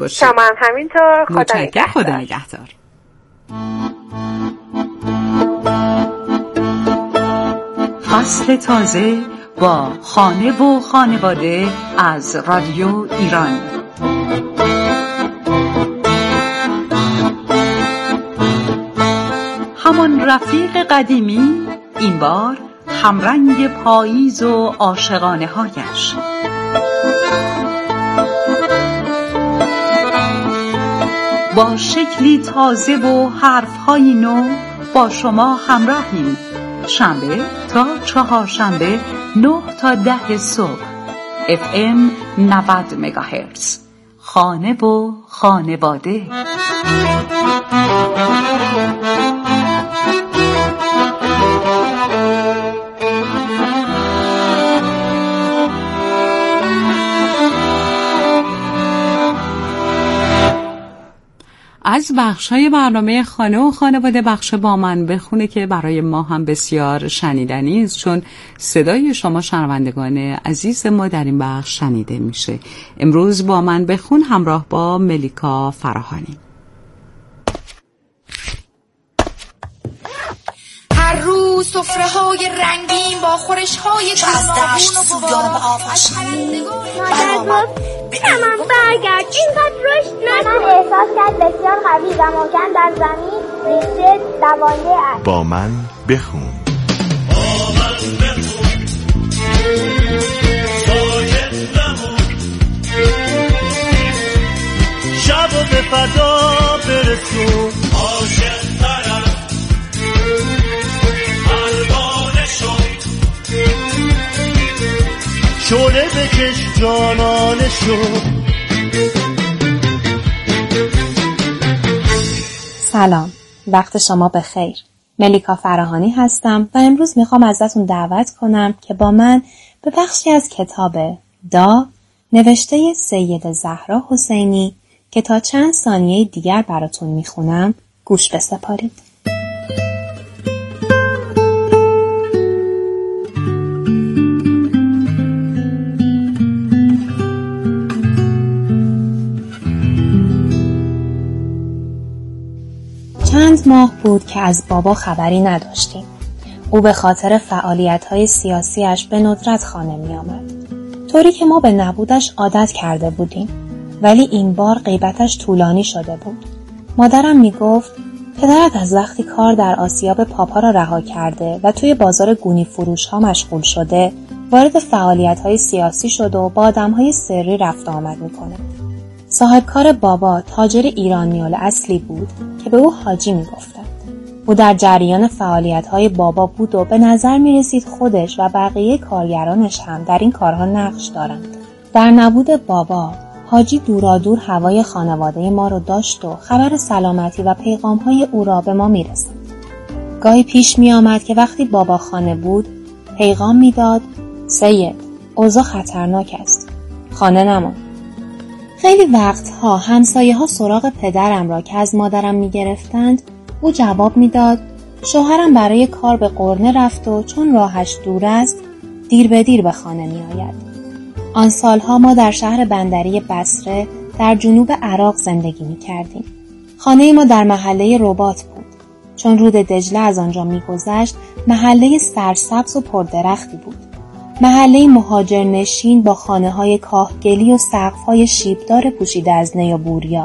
باشید. شما هم همینطور. خدا نگهدار. فصل تازه با خانه و خانواده از رادیو ایران. همان رفیق قدیمی، این بار همرنگ پاییز و عاشقانه هایش. با شکلی تازه و حرفهای نو با شما همراهیم، شنبه تا چهارشنبه 9 تا 10 صبح FM 90 مگاهرتز. خانه و خانواده. از بخشای برنامه خانه و خانواده بخش با من بخونه که برای ما هم بسیار شنیدنی است، چون صدای شما شنوندگان عزیز ما در این بخش شنیده میشه. امروز با من بخون همراه با ملیکا فراهانی. هر روز سفره‌های رنگین با خورش‌های دستش سویان آفش مادر گفت تمام برگرد، اینقدر رشد نکن. احساس کرد بسیار قوی و محکم در زمین ریشه دوانده است. با من بخون. ساکت نمون، شب و به فضا برسون، عاشق طرف پروانه شد، شعله بکش جانانه شد. سلام، وقت شما بخیر. ملیکا فراهانی هستم و امروز میخوام ازتون دعوت کنم که با من به بخشی از کتاب دا نوشته سید زهرا حسینی که تا چند ثانیه دیگر براتون میخونم گوش بسپارید. چند ماه بود که از بابا خبری نداشتیم. او به خاطر فعالیت‌های سیاسیش به ندرت خانه می آمد. طوری که ما به نبودش عادت کرده بودیم. ولی این بار غیبتش طولانی شده بود. مادرم می گفت پدرت از وقتی کار در آسیاب پاپا را رها کرده و توی بازار گونی فروش ها مشغول شده، وارد فعالیت‌های سیاسی شده و با آدم‌های سری رفت آمد می‌کنه. صاحبکار بابا تاجر ایرانیال اصلی بود که به او حاجی می‌گفتند. او در جریان فعالیت‌های بابا بود و به نظر می‌رسید خودش و بقیه کارگرانش هم در این کارها نقش دارند. در نبود بابا، حاجی دورادور هوای خانواده ما رو داشت و خبر سلامتی و پیغام‌های او را به ما می‌رساند. گاهی پیش می‌آمد که وقتی بابا خانه بود، پیغام می‌داد: سید، اوضاع خطرناک است. خانه نمان. خیلی وقتها همسایه‌ها سراغ پدرم را که از مادرم می‌گرفتند، او جواب می‌داد: شوهرم برای کار به قرنه رفت و چون راهش دور است، دیر به دیر به خانه می‌آید. آن سالها ما در شهر بندری بصره در جنوب عراق زندگی می‌کردیم. خانه ما در محله رباط بود. چون رود دجله از آنجا می‌گذشت، محله سرسبز و پردرختی بود. محله مهاجرنشین با خانه‌های کاهگلی و سقف‌های شیبدار پوشیده از نی و بوریا.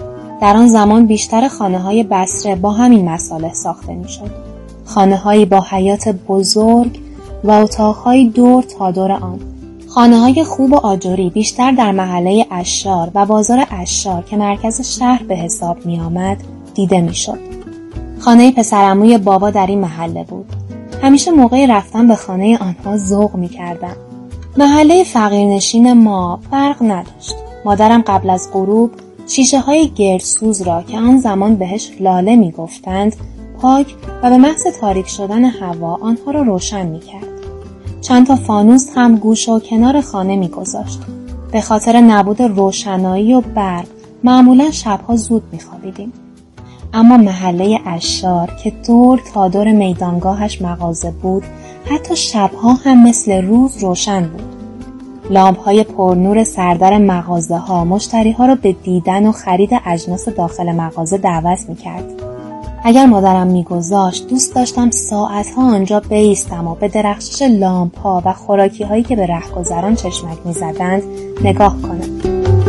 در آن زمان بیشتر خانه‌های بصره با همین مصالح ساخته می‌شد. خانه‌هایی با حیاط بزرگ و اتاق‌های دور تا دور آن. خانه‌های خوب و آجری بیشتر در محله عشار و بازار عشار که مرکز شهر به حساب می‌آمد دیده می‌شد. خانه پسرعموی بابا در این محله بود. همیشه موقع رفتن به خانه آنها ذوق می‌کردم. محله فقیرنشین ما فرق نداشت. مادرم قبل از غروب شیشه‌های گردسوز را که آن زمان بهش لاله می‌گفتند پاک و به محض تاریک شدن هوا آنها را روشن می‌کرد. چند تا فانوس هم گوشه و کنار خانه می‌گذاشت. به خاطر نبود روشنایی و برق معمولاً شب‌ها زود می‌خوابیدیم. اما محله عشار که دور تا دور میدانگاهش مغازه بود، حتی شب‌ها هم مثل روز روشن بود. لامپ‌های پرنور سردر مغازه‌ها مشتری‌ها را به دیدن و خرید اجناس داخل مغازه دعوت می‌کرد. اگر مادرم می‌گذاشت دوست داشتم ساعت‌ها آنجا بایستم و به درخشش لامپ‌ها و خوراکی‌هایی که به رهگذران چشمک می‌زدند نگاه کنم.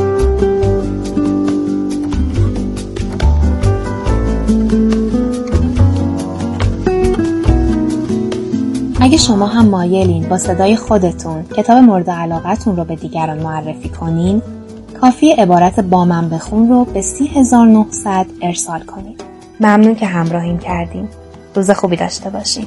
اگه شما هم مایلین با صدای خودتون کتاب مورد علاقتون رو به دیگران معرفی کنین، کافیه عبارت با من بخون رو به 30900 ارسال کنین. ممنون که همراهیم کردین. روز خوبی داشته باشین.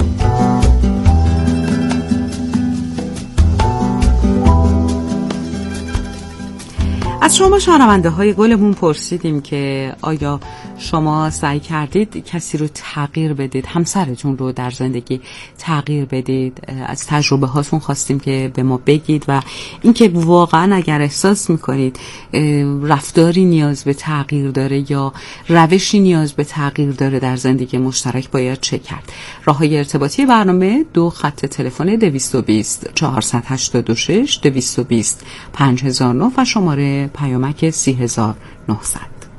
از شما شنونده های گلمون پرسیدیم که آیا شما سعی کردید کسی رو تغییر بدید، همسرتون رو در زندگی تغییر بدید؟ از تجربه هاتون خواستیم که به ما بگید و اینکه واقعا اگر احساس میکنید رفتاری نیاز به تغییر داره یا روشی نیاز به تغییر داره در زندگی مشترک باید چه کرد. راههای ارتباطی برنامه 2 خط تلفن 220 486 220 5009 و شماره پیامک 3900.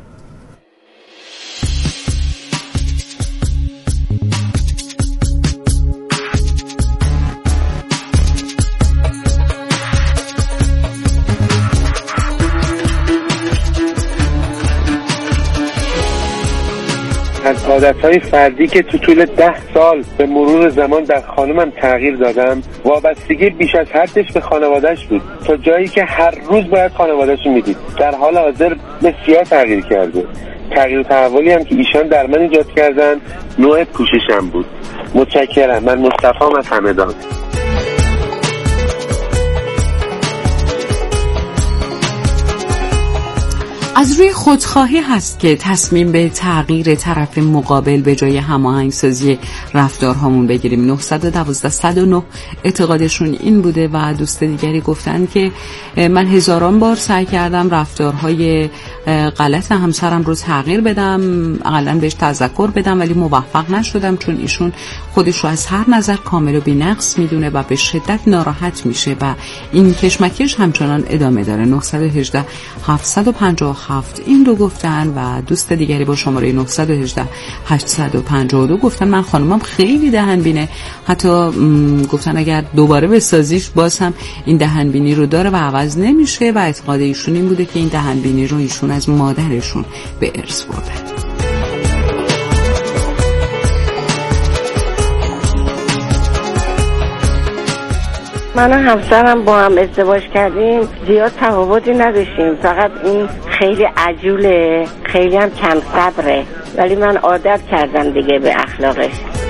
از عادتهای فردی که تو طول 10 سال به مرور زمان در خانمم تغییر دادم، وابستگی بیش از حدش به خانواده‌اش بود، تا جایی که هر روز باید خانواده‌شو میدید. در حال حاضر بسیار تغییر کرده. تغییر و تحولی هم که ایشان در من ایجاد کردن نوع پوششم بود. متشکرم. من مصطفی از همدان. از روی خودخواهی هست که تصمیم به تغییر طرف مقابل به جای هماهنگسازی رفتارهامون بگیریم. 912 109 اعتقادشون این بوده و دوست دیگری گفتن که من هزاران بار سعی کردم رفتارهای غلط همسرم رو تغییر بدم، اقلا بهش تذکر بدم، ولی موفق نشدم، چون ایشون خودش رو از هر نظر کامل و بی‌نقص میدونه و به شدت ناراحت میشه و این کشمکش همچنان ادامه داره. 918 757 این رو گفتن و دوست دیگری با شماره 918 852 گفتن من خانومم خیلی دهنبینه، حتی گفتن اگر دوباره بسازیش باز هم این دهنبینی رو داره و عوض نمیشه و اعتقاد ایشون این بوده که این دهنبینی رو ایشون از مادرشون به ارث برده. من و همسرم با هم ازدواج کردیم، زیاد تفاوتی نداشتیم، فقط این خیلی عجوله، خیلی هم کم صبره، ولی من عادت کردم دیگه به اخلاقش.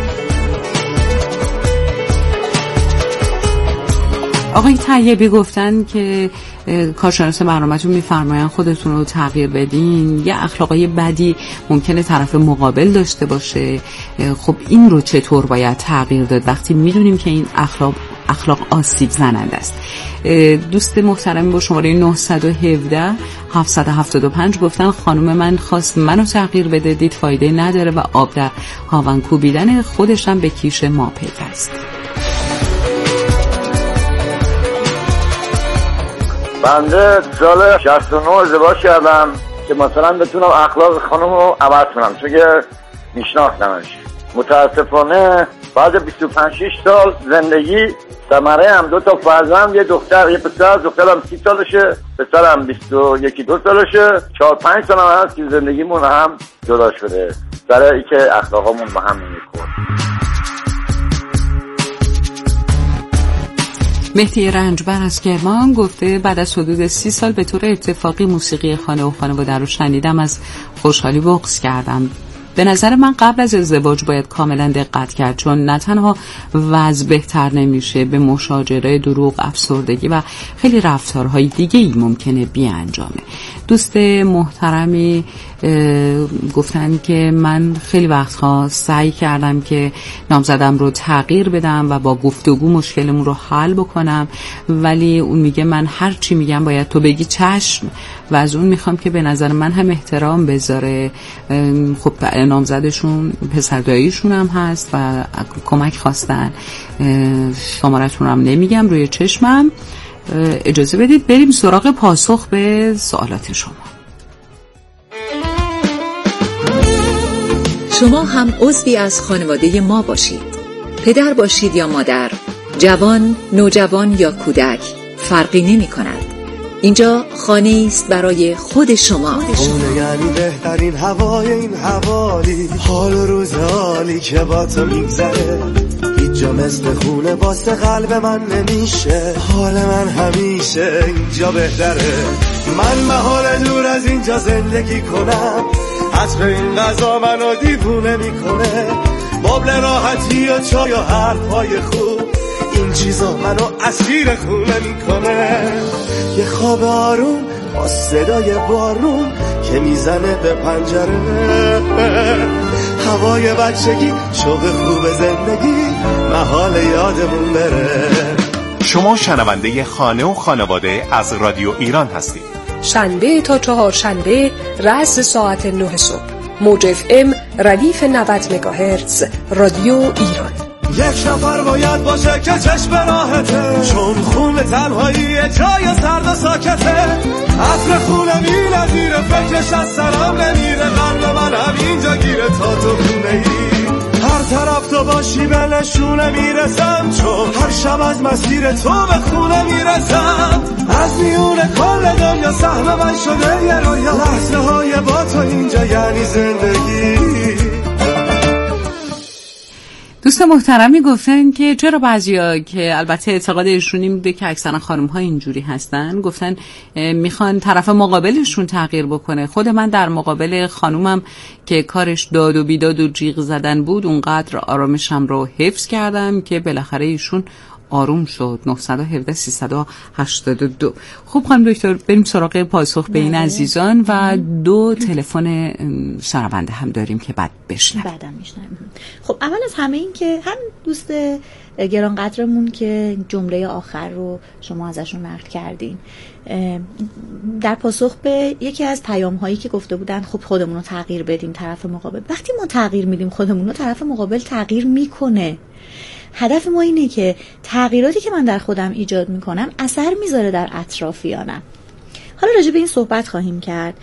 آقای طیبی گفتن که کارشناس برنامه‌تون می‌فرمایند خودتون رو تغییر بدین. یه اخلاقای بدی ممکنه طرف مقابل داشته باشه، خب این رو چطور باید تغییر داد وقتی می‌دونیم که این اخلاق آسیب زننده است؟ دوست محترمی با شماره 917 775 گفتن خانم من خواست منو تغییر بده، دید فایده نداره و آب در هاون کوبیدن خودشم به کیش ما پیوست. بنده سال 69 ازدواج کردم که مثلا بتونم اخلاق خانم رو عوض کنم، چون که میشناختمش. متاسفانه بعد 25-6 سال زندگی ثمره هم 2 تا فرزند، یه دختر یه پسر، دخترم 30 سالشه، پسرم 21-22 سالشه، 4-5 سال هم هست که زندگیمون هم جدا شده برای اینکه اخلاقمون با هم نمیخورد. مهدی رنجبر از کرمان گفته بعد از حدود 30 سال به طور اتفاقی موسیقی خانه و خانواده رو شنیدم، از خوشحالی بغض کردم. به نظر من قبل از ازدواج باید کاملا دقت کرد، چون نه تنها وضع بهتر نمیشه، به مشاجره، دروغ، افسردگی و خیلی رفتارهای دیگه ای ممکنه بیانجامه. دوست محترمی گفتن که من خیلی وقتها سعی کردم که نامزدم رو تغییر بدم و با گفتگو مشکلمون رو حل بکنم، ولی اون میگه من هر چی میگم باید تو بگی چشم و از اون میخوام که به نظر من هم احترام بذاره. خب نامزدشون پسر داییشون هم هست و کمک خواستن، شمارتون هم نمیگم روی چشمم، اجازه بدید بریم سراغ پاسخ به سوالات شما. شما هم عضوی از خانواده ما باشید. پدر باشید یا مادر، جوان، نوجوان یا کودک، فرقی نمی کند. اینجا خانه است برای خود شما. خونه یعنی بهترین هوای این حوالی، حال و روز حالی که با تو میگذره. هیچ جا مثل خونه واسه قلب من نمیشه. حال من همیشه اینجا بهتره. من محال دور از اینجا زندگی کنم. عطر این غذا منو دیوونه میکنه. مبل راحتی و چای و حرفای خوب، این چیزا منو اسیر خونه میکنه. یه خواب آروم با صدای بارون که میزنه به پنجره. هوای بچگی، شوق خوب زندگی، محال یادمون بره. شما شنونده خانه و خانواده از رادیو ایران هستید. شنبه تا چهارشنبه رأس ساعت 9 صبح، موج FM ردیف 90 مگاهرتز، رادیو ایران. یک نفر باید باشه که چشم راحته، چون خون تنهایی جای سرد و ساکته. عطر خونه می نظیره، فکرش از سرم نمیره. قلب من همینجا گیره تا تو خونه ای. هر طرف تو باشی به نشونه میرسم، چون هر شب از مسیر تو به خونه میرسم. از میون کل دنیا سهم من شده یه رویا، لحظه های با تو اینجا یعنی زندگی. دوست محترمی گفتن که چرا بعضیا که البته اعتقاد ایشون این بوده که اکثرا خانم‌ها اینجوری هستن، گفتن میخوان طرف مقابلشون تغییر بکنه. خود من در مقابل خانومم که کارش داد و بیداد و جیغ زدن بود، اونقدر آرامشم رو حفظ کردم که بالاخره ایشون آروم شد. 917-382. خب خانم دکتر، بریم سراغ پاسخ به این عزیزان و 2 تلفن شنونده هم داریم که بعد بشنویم. بعدم میشنویم. خب اول از همه این که هم دوست گرانقدرمون که جمله آخر رو شما ازشون نقل کردین، در پاسخ به یکی از پیام هایی که گفته بودن خب خودمون رو تغییر بدیم طرف مقابل. وقتی ما تغییر میدیم خودمون رو، طرف مقابل تغییر میکنه. هدف ما اینه که تغییراتی که من در خودم ایجاد میکنم اثر میذاره در اطرافیانم. حالا راجع به این صحبت خواهیم کرد.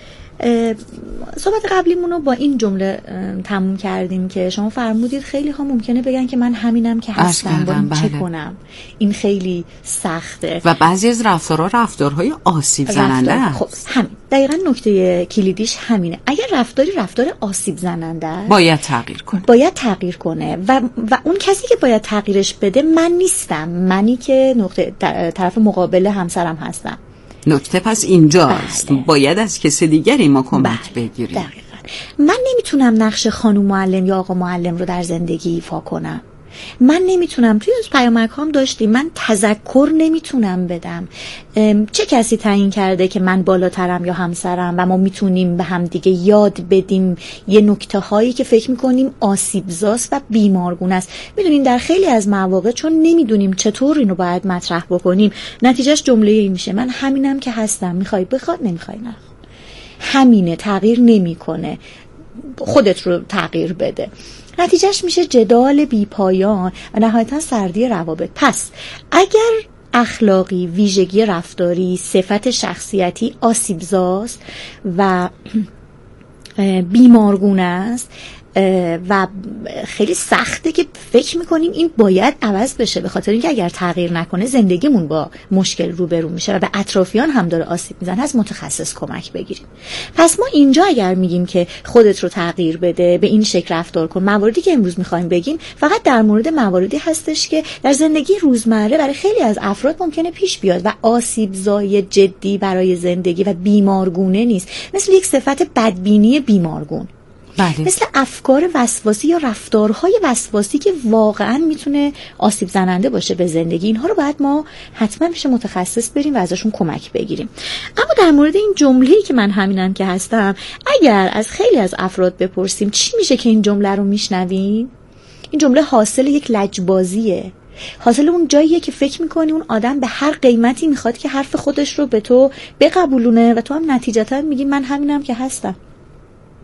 صحبت قبلیمون رو با این جمله تموم کردیم که شما فرمودید خیلی ها ممکنه بگن که من همینم که هستم، با این چه کنم؟ این خیلی سخته. و بعضی از رفتارهای آسیب زننده است. خب همین دقیقاً نکته کلیدیش همینه. اگر رفتار آسیب زننده است، باید تغییر کنه و اون کسی که باید تغییرش بده من نیستم، منی که طرف مقابل همسرم هستم. نکته پس اینجاست. باید از کسی دیگری ما کمک بگیریم. دقیقاً. من نمیتونم نقش خانم معلم یا آقا معلم رو در زندگی ایفا کنم. من نمیتونم، توی پیامک هم داشتیم، من تذکر نمیتونم بدم. چه کسی تعیین کرده که من بالاترم یا همسرم و ما میتونیم به هم دیگه یاد بدیم یه نکته هایی که فکر میکنیم آسیبزاست و بیمارگونه است. میدونین در خیلی از مواقع چون نمیدونیم چطور اینو باید مطرح بکنیم، نتیجهش جمله این میشه من همینم که هستم، میخوای بخواد، نمیخوای نه. همینه، تغییر نمیکنه، خودت رو تغییر بده. نتیجهش میشه جدال بی پایان و نهایتا سردی روابط. پس اگر اخلاقی، ویژگی رفتاری، صفت شخصیتی آسیبزاست و بیمارگونه است و خیلی سخته که فکر میکنیم این باید عوض بشه، به خاطر اینکه اگر تغییر نکنه زندگیمون با مشکل روبرو میشه و به اطرافیان هم داره آسیب میزنه، از متخصص کمک بگیریم. پس ما اینجا اگر میگیم که خودت رو تغییر بده، به این شکل رفتار کن، مواردی که امروز میخوایم بگیم فقط در مورد مواردی هستش که در زندگی روزمره برای خیلی از افراد ممکنه پیش بیاد و آسیبزای جدی برای زندگی و بیمارگونه نیست، مثل یک صفت بدبینی بیمارگون. بله. مثل افکار وسواسی یا رفتارهای وسواسی که واقعا میتونه آسیب زننده باشه به زندگی. اینها رو باید ما حتما پیش متخصص بریم و ازشون کمک بگیریم. اما در مورد این جمله‌ای که من همینم که هستم، اگر از خیلی از افراد بپرسیم چی میشه که این جمله رو میشنوین، این جمله حاصل یک لجبازیه، حاصل اون جاییه که فکر میکنی اون آدم به هر قیمتی میخواد که حرف خودش رو به تو بقبولونه و تو هم نتیجتا میگی من همینم که هستم.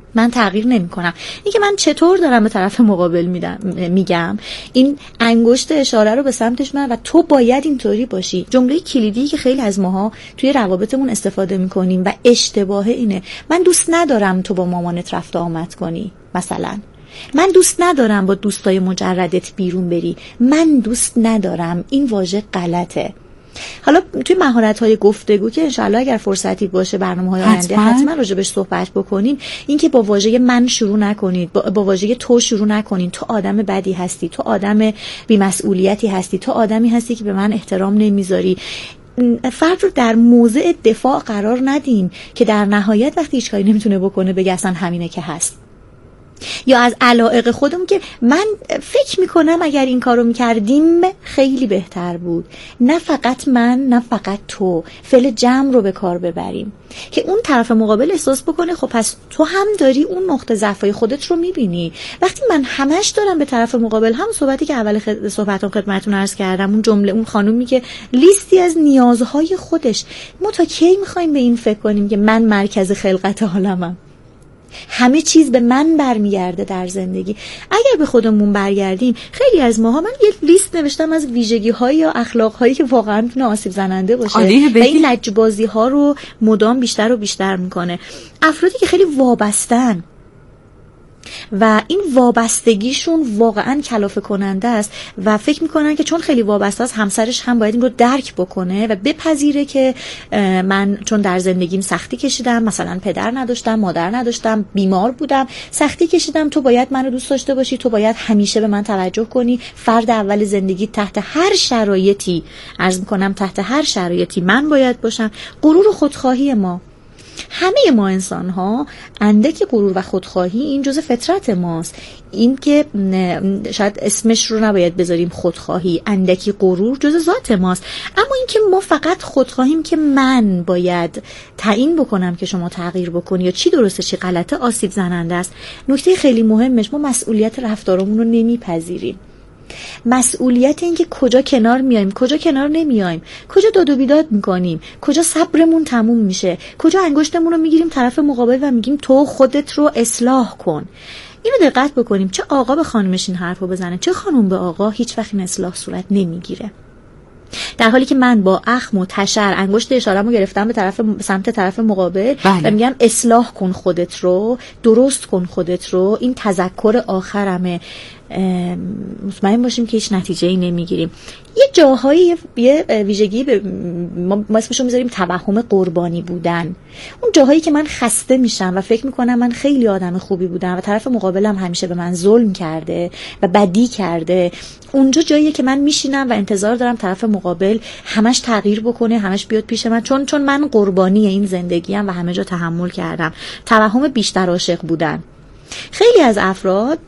من تغییر نمی‌کنم. اینکه من چطور دارم به طرف مقابل میگم، این انگشت اشاره رو به سمتش من و تو باید اینطوری باشی. جمله کلیدی که خیلی از ماها توی روابطمون استفاده می‌کنیم و اشتباه اینه: من دوست ندارم تو با مامانت رفت و آمد کنی. مثلا من دوست ندارم با دوستای مجردت بیرون بری. من دوست ندارم. این واژه غلطه. حالا توی مهارت‌های گفتگو که انشالله اگر فرصتی باشه برنامه‌های آینده حتما راجبش صحبت بکنیم، این که با واژه من شروع نکنید، با واژه تو شروع نکنید. تو آدم بدی هستی، تو آدم بی‌مسئولیتی هستی، تو آدمی هستی که به من احترام نمیذاری. فرد رو در موضع دفاع قرار ندین که در نهایت وقتی هیچ کاری نمیتونه بکنه بگه اصلا همینه که هست. یا از علایق خودمون که من فکر میکنم اگر این کارو میکردیم خیلی بهتر بود. نه فقط من، نه فقط تو، فعل جمع رو به کار ببریم که اون طرف مقابل احساس بکنه خب پس تو هم داری اون نقطه ضعفای خودت رو میبینی. وقتی من همش دارم به طرف مقابل، هم صحبتی که اول صحبتام خدمتتون عرض کردم، اون جمله اون خانومی که لیستی از نیازهای خودش، ما تا کی میخوایم به این فکر کنیم که من مرکز خلقت عالمم، همه چیز به من برمیگرده در زندگی؟ اگر به خودمون برگردیم، خیلی از ماها، من یه لیست نوشتم از ویژگی‌های یا اخلاق‌هایی که واقعا میتونه آسیب زننده باشه و این لجبازی‌ها رو مدام بیشتر و بیشتر میکنه. افرادی که خیلی وابستن و این وابستگیشون واقعا کلافه کننده است و فکر میکنن که چون خیلی وابسته است همسرش هم باید این رو درک بکنه و بپذیره که من چون در زندگیم سختی کشیدم، مثلا پدر نداشتم، مادر نداشتم، بیمار بودم، سختی کشیدم، تو باید منو دوست داشته باشی، تو باید همیشه به من توجه کنی، فرد اول زندگی تحت هر شرایطی، عرض میکنم تحت هر شرایطی من باید باشم. غرور و خودخواهی ما، همه ما انسان ها اندک غرور و خودخواهی این جزء فطرت ماست. این که شاید اسمش رو نباید بذاریم خودخواهی، اندکی غرور جزء ذات ماست. اما این که ما فقط خودخواهیم که من باید تعیین بکنم که شما تغییر بکنی یا چی درسته چی غلطه، آسیب زننده است. نکته خیلی مهمش، ما مسئولیت رفتارمون رو نمیپذیریم. مسئولیت این که کجا کنار میایم، کجا کنار نمیایم، کجا داد و بیداد میکنیم، کجا صبرمون تموم میشه، کجا انگشتمون رو میگیریم طرف مقابل و میگیم تو خودت رو اصلاح کن. اینو دقت بکنیم، چه آقا به خانمش این حرفو بزنه، چه خانم به آقا، هیچ وقت این اصلاح صورت نمیگیره. در حالی که من با اخم و تشر انگشت اشاره‌مو گرفتم به سمت طرف مقابل و میگم اصلاح کن خودت رو، درست کن خودت رو، این تذکر آخرمه، مطمئن باشیم که هیچ نتیجه‌ای نمیگیریم. یه جاهایی یه ویژگی ما اسمشو میذاریم توهم قربانی بودن. اون جاهایی که من خسته میشم و فکر میکنم من خیلی آدم خوبی بودم و طرف مقابلم همیشه به من ظلم کرده و بدی کرده، اونجا جاییه که من میشینم و انتظار دارم طرف مقابل همش تغییر بکنه، همش بیاد پیش من، چون من قربانی این زندگیم و همه جا تحمل کردم. توهم بیشتر عاشق بودن. خیلی از افراد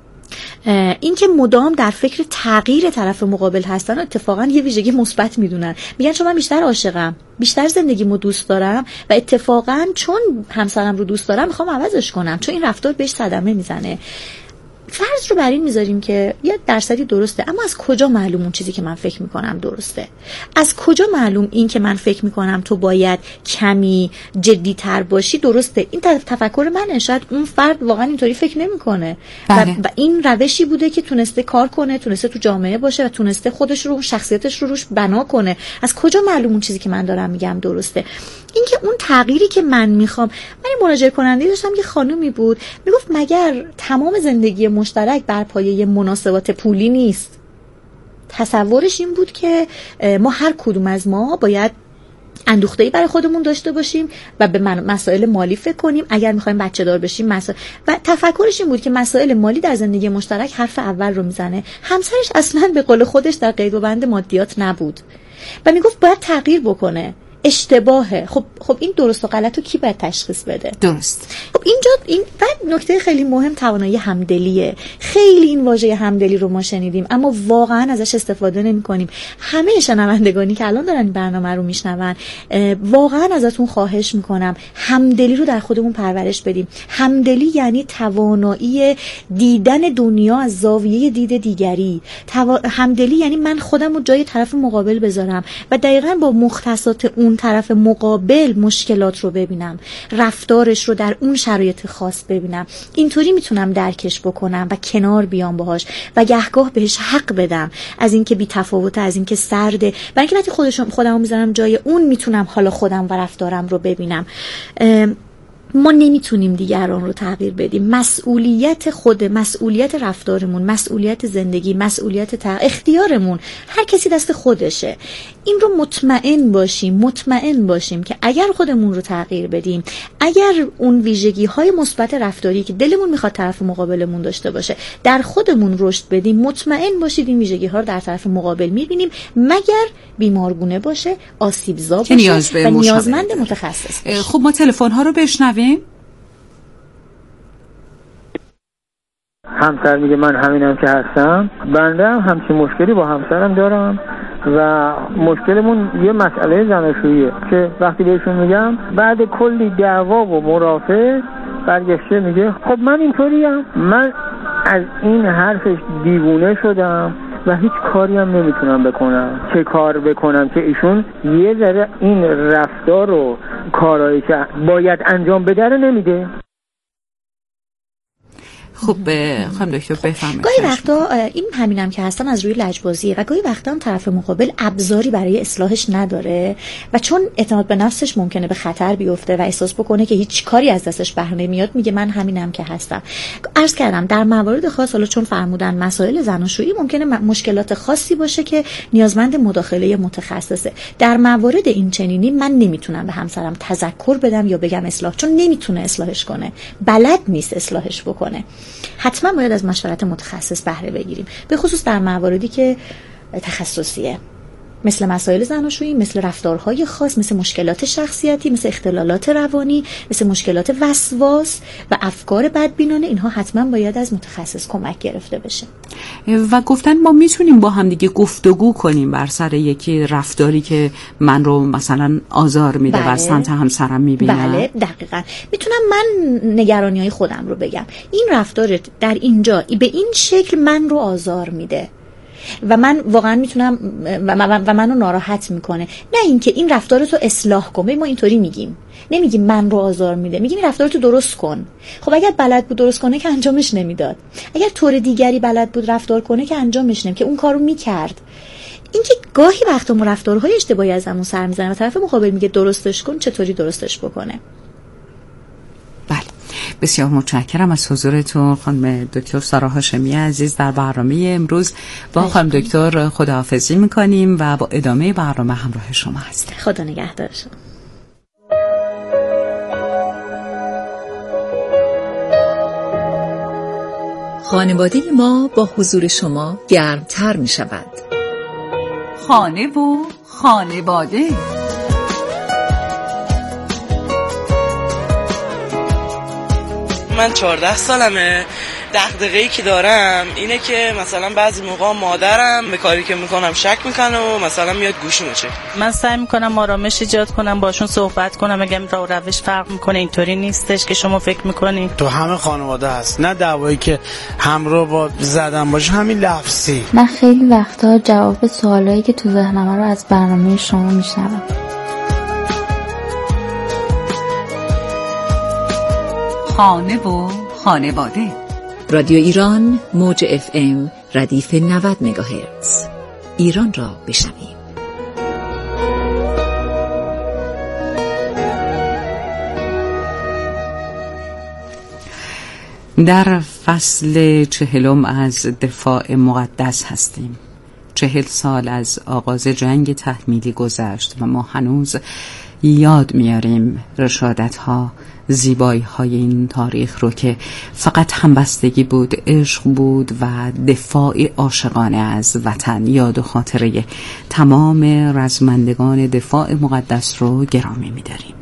این که مدام در فکر تغییر طرف مقابل هستن اتفاقا یه ویژگی مثبت میدونن. میگن چون من بیشتر عاشقم، بیشتر زندگیمو دوست دارم و اتفاقا چون همسرم رو دوست دارم میخوام عوضش کنم، چون این رفتار بهش صدمه میزنه. فرض رو بر این میذاریم که یه درصدی درسته، اما از کجا معلوم اون چیزی که من فکر میکنم درسته؟ از کجا معلوم این که من فکر میکنم تو باید کمی جدی تر باشی درسته؟ این تفکر من، شاید اون فرد واقعا اینطوری فکر نمیکنه و این روشی بوده که تونسته کار کنه، تونسته تو جامعه باشه و تونسته خودش رو، شخصیتش رو روش بنا کنه. از کجا معلوم اون چیزی که من دارم میگم درسته؟ این که اون تغییری که من میخوام. من مراجعه کننده داشتم، یه خانومی بود میگفت مگر تمام زندگی مشترک بر پایه مناسبات پولی نیست؟ تصورش این بود که ما هر کدوم از ما باید اندوخته‌ای برای خودمون داشته باشیم و به مسائل مالی فکر کنیم اگر می‌خوایم بچه‌دار بشیم. و تفکرش این بود که مسائل مالی در زندگی مشترک حرف اول رو میزنه. همسرش اصلاً به قول خودش در قید و بند مادیات نبود و میگفت باید تغییر بکنه. اشتباهه. خب این درست و غلط رو کی باید تشخیص بده؟ درست. خب اینجا این نکته خیلی مهم توانایی همدلیه. خیلی این واژه همدلی رو ما شنیدیم اما واقعا ازش استفاده نمی‌کنیم. همه شنوندگانی که الان دارن این برنامه رو میشنون، واقعا ازتون خواهش میکنم همدلی رو در خودمون پرورش بدیم. همدلی یعنی توانایی دیدن دنیا از زاویه دید دیگری. همدلی یعنی من خودم رو جای طرف مقابل بذارم و دقیقاً با مختصات اون اون طرف مقابل مشکلات رو ببینم، رفتارش رو در اون شرایط خاص ببینم، اینطوری میتونم درکش بکنم و کنار بیام باهاش و گهگاه بهش حق بدم از اینکه بی تفاوته، از اینکه سرده، برای اینکه وقتی خودمو میذارم جای اون میتونم حالا خودم و رفتارم رو ببینم. ما نمیتونیم دیگران رو تغییر بدیم. مسئولیت رفتارمون، مسئولیت زندگی، مسئولیت اختیارمون هر کسی دست خودشه. این رو مطمئن باشیم که اگر خودمون رو تغییر بدیم، اگر اون ویژگی های مثبت رفتاری که دلمون میخواد طرف مقابلمون داشته باشه در خودمون رشد بدیم، مطمئن باشید این ویژگی ها رو در طرف مقابل میبینیم، مگر بیمارگونه باشه، آسیبزا باشه و نیازمند متخصص باشه. خب ما تلفن ها رو بشنویم. همسر میگه من همینم که هستم. بنده هم همچین مشکلی با همسرم دارم و مشکلمون یه مسئله زناشوییه که وقتی بهشون میگم بعد کلی دعوا و مرافعه برگشته میگه خب من اینطوریم. من از این حرفش دیوونه شدم و هیچ کاری هم نمیتونم بکنم. چه کار بکنم که ایشون یه ذره این رفتار و کارهایی که باید انجام بده رو نمیده. خب خانم دکتر بفرمایید. گاهی وقتا این همینم که هستم از روی لجبازیه و گاهی وقتا هم طرف مقابل ابزاری برای اصلاحش نداره و چون اعتماد به نفسش ممکنه به خطر بیفته و احساس بکنه که هیچ کاری از دستش بر نمیاد، میگه من همینم که هستم. عرض کردم در موارد خاص، حالا چون فرمودن مسائل زناشویی ممکنه مشکلات خاصی باشه که نیازمند مداخله متخصصه. در موارد این چنینی من نمیتونم به همسرم تذکر بدم یا بگم اصلاح، چون نمیتونه اصلاحش کنه، بلد نیست اصلاحش بکنه. حتما باید از مشورت متخصص بهره بگیریم، به خصوص در مواردی که تخصصیه، مثل مسائل زناشویی، مثل رفتارهای خاص، مثل مشکلات شخصیتی، مثل اختلالات روانی، مثل مشکلات وسواس و افکار بدبینانه. اینها حتما باید از متخصص کمک گرفته بشه. و گفتن ما میتونیم با هم دیگه گفتگو کنیم بر سر یکی رفتاری که من رو مثلا آزار میده. بله. و سمت همسرم میبینم. بله دقیقاً. میتونم من نگرانی‌های خودم رو بگم، این رفتار در اینجا به این شکل من رو آزار میده و من واقعا میتونم و منو ناراحت میکنه، نه اینکه این رفتار تو اصلاح کن. ما اینطوری میگیم، نمیگیم من رو آزار میده، میگیم این رفتار تو درست کن. خب اگر بلد بود درست کنه که انجامش نمیداد، اگر طور دیگری بلد بود رفتار کنه که انجامش نمیداد، که اون کارو میکرد. اینکه گاهی وقتا ما رفتارهای اشتباهی از همون سر میزنه و طرف مقابل میگه درستش کن، چطوری درستش بکنه. بله، بسیار متشکرم از حضورتون خانم دکتر سارا هاشمی عزیز در برنامه امروز. با خانم دکتر خداحافظی میکنیم و با ادامه برنامه همراه شما هستیم. خدا نگهدار شما. خانواده ما با حضور شما گرمتر می شود. خانه و خانواده. من 14 سالمه. دغدغه‌ای که دارم اینه که مثلا بعضی موقع مادرم به کاری که میکنم شک میکنه و مثلا میاد گوشی میشه. من سعی میکنم آرامش ایجاد کنم، باشون صحبت کنم، بگم راه و روش فرق میکنه، اینطوری نیستش که شما فکر میکنین. تو همه خانواده هست، نه دعوایی که همراه با زدن باشه، همین لفظی. من خیلی وقتا جواب سوالایی که تو ذهنم رو از برنامه شما میشنوم. خانه و خانواده. رادیو ایران موج FM ردیف 90 مگاهرتز. ایران را بشنویم. در فصل 40 از دفاع مقدس هستیم. 40 سال از آغاز جنگ تحمیلی گذشت و ما هنوز یاد میاریم رشادت‌ها، زیبایی‌های این تاریخ رو که فقط همبستگی بود، عشق بود و دفاع عاشقانه از وطن. یاد و خاطره تمام رزمندگان دفاع مقدس رو گرامی می‌داریم.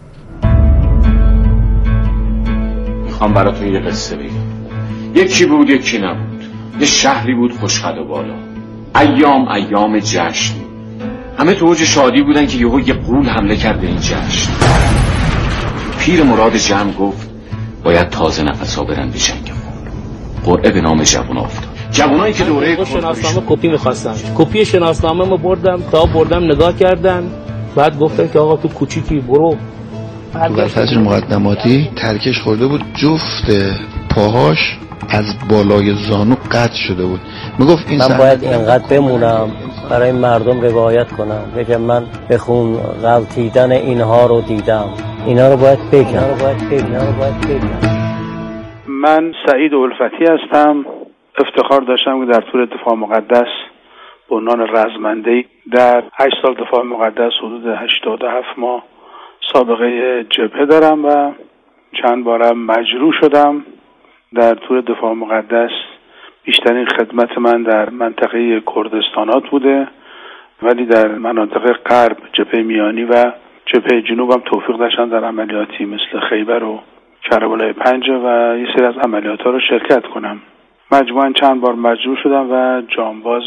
میخوام براتون یه قصه بگم. یکی بود یکی نبود. یه شهری بود خوشقد و بالا. ایام جشن. همه تو اوج شادی بودن که یهو یه غول حمله کرد به این جشن. پیر مراد جمع گفت باید تازه نفسا برن به جنگ غول. قرعه به نام جوونا افتاد. جوونایی که دوره شناسنامه کپی می‌خواستن. کپی شناسنامه ما بردم نگاه کردن. بعد گفتن که آقا تو کوچیکی برو. تو فصل مقدماتی ترکش خورده بود، جفت پاهاش از بالای زانو قطع شده بود. میگفت این من باید اینقدر بمونم برای مردم روایت کنم، بگم من به خون غلطیدن اینها رو دیدم، اینا رو باید بگم. من سعید الفتی هستم. افتخار داشتم که در طول دفاع مقدس به عنوان رزمنده‌ای در 8 سال دفاع مقدس حدود 87 ماه سابقه جبهه دارم و چند بارم مجروح شدم. در طول دفاع مقدس بیشترین خدمت من در منطقه کردستانات بوده، ولی در مناطق غرب، جبهه میانی و جبهه جنوب هم توفیق داشتم در عملیاتی مثل خیبر و کربلای 5 و یه سری از عملیات ها رو شرکت کنم. مجموعاً چند بار مجروح شدم و جانباز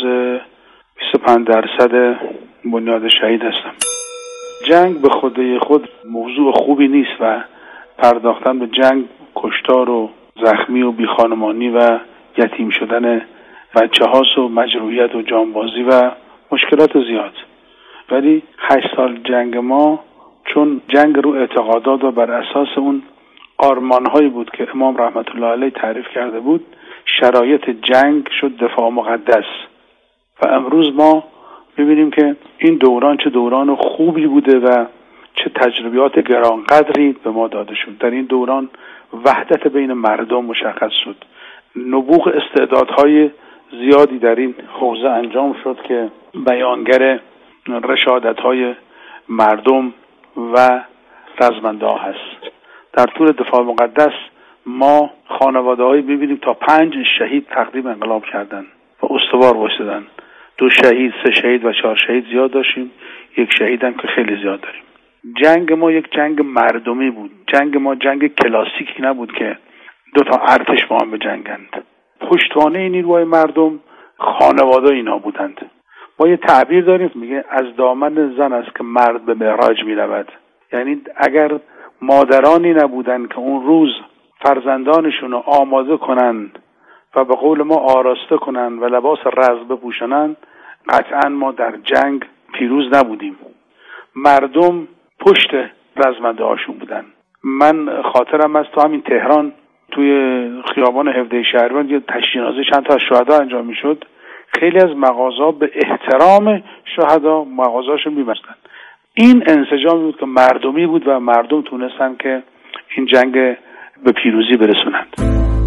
25% بنیاد شهید هستم. جنگ به خود موضوع خوبی نیست و پرداختن به جنگ، کشتار و زخمی و بیخانمانی و یتیم شدن بچه هاست و مجروحیت و جانبازی و مشکلات زیاد. ولی 8 سال جنگ ما چون جنگ رو اعتقادات و بر اساس اون آرمانهایی بود که امام رحمت الله علیه تعریف کرده بود، شرایط جنگ شد دفاع مقدس و امروز ما ببینیم که این دوران چه دوران خوبی بوده و چه تجربیات گرانقدری به ما داده شد. در این دوران وحدت بین مردم مشخص شد، نبوغ استعدادهای زیادی در این حوزه انجام شد که بیانگر رشادت‌های مردم و رزمنده ها هست. در طول دفاع مقدس ما خانواده‌هایی ببینیم تا 5 شهید تقریبا انقلاب کردن و استوار باشدن. 2 شهید، 3 شهید و 4 شهید زیاد داشتیم، 1 شهید هم که خیلی زیاد داریم. جنگ ما یک جنگ مردمی بود. جنگ ما جنگ کلاسیکی نبود که 2 تا ارتش با هم بجنگند. پشتوانه نیروهای مردم خانواده اینا بودند. ما یه تعبیر داریم میگه از دامن زن است که مرد به معراج میرود. یعنی اگر مادرانی نبودن که اون روز فرزندانشون رو آماده کنند و به قول ما آراسته کنند و لباس رز بپوشانند، قطعا ما در جنگ پیروز نبودیم. مردم پشت رزمنده هاشون بودن. من خاطرم از تو همین تهران توی خیابان 17 شهریور یه تشییع چند تا از شهدا انجام میشد. خیلی از مغازه‌ها به احترام شهدا مغازه‌هاشون می‌بستن. این انسجامی بود که مردمی بود و مردم تونستن که این جنگ به پیروزی برسونند.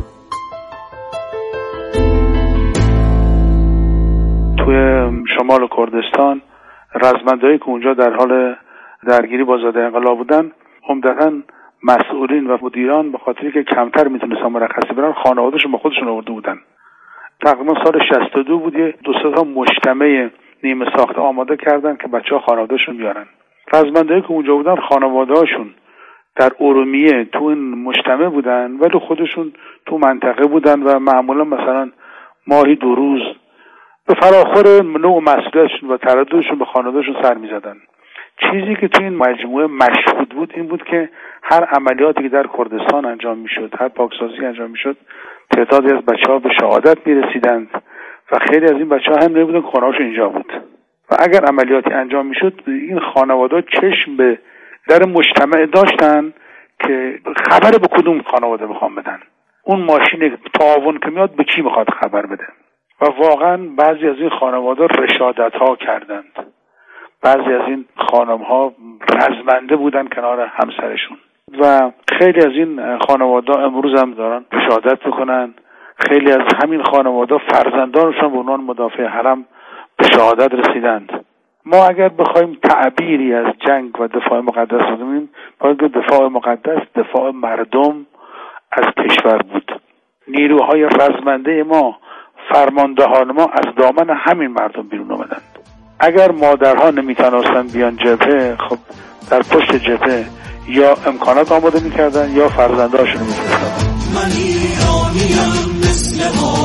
توی شمال کردستان رزمندهایی که اونجا در حال درگیری با ضد انقلاب بودن، عمدتاً مسئولین و مدیران به خاطری که کمتر میتونستن مرخصی برن، خانواده‌شون با خودشون آورده بودن. تقریبا سال 62 بود، 2-3 تا مجتمع نیمه ساخته آماده کردن که بچه‌ها خانواده‌شون بیارن. رزمندهایی که اونجا بودن خانواده‌هاشون در ارومیه تو این مجتمع بودن ولی خودشون تو منطقه بودن و معمولا مثلا ماهی 2 روز به فراخور نوع مسئولیتشون و ترددشون به خانواده‌شون سر می‌زدن. چیزی که تو این مجموعه مشهود بود این بود که هر عملیاتی که در کردستان انجام میشد، هر پاکسازی انجام میشد، تعدادی از بچه‌ها به شهادت میرسیدند و خیلی از این بچه‌ها هم نمی‌بودن که خانه‌هاشون اینجا بود. و اگر عملیاتی انجام میشد این خانواده چشم به در مجتمع داشتن که خبر به کدوم خانواده میخوام بدن، اون ماشین تعاون که میاد به کی میخواد خبر بده. و واقعا بعضی از این خانواده رشادت‌ها کردند. بعضی از این خانم‌ها رزمنده بودن کنار همسرشون و خیلی از این خانواده امروز هم دارن رشادت میکنن. خیلی از همین خانواده فرزندانشون به عنوان مدافع حرم به شهادت رسیدند. ما اگر بخوایم تعبیری از جنگ و دفاع مقدس بکنیم، باید دفاع مقدس دفاع مردم از کشور بود. نیروهای رزمنده ما، فرماندهان ما از دامن همین مردم بیرون آمدند. اگر مادرها نمیتونستن بیان جبهه، خب در پشت جبهه یا امکانات آماده میکردن یا فرزندهاشون میفرستادن. من ایرانیم مثل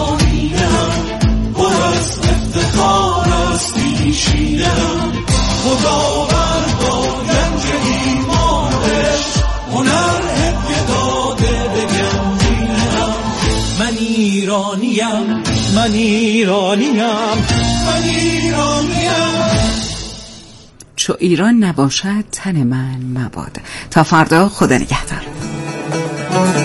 آینم، پر از افتخار است پیشینم. خداوند با گنج ایمانش هنر هدیه داده به گنجینم. من ایرانیم، من ایرانیم، من ایرانیم. چو ایران نباشد تن من مباد. تا فردا، خدا نگهدار.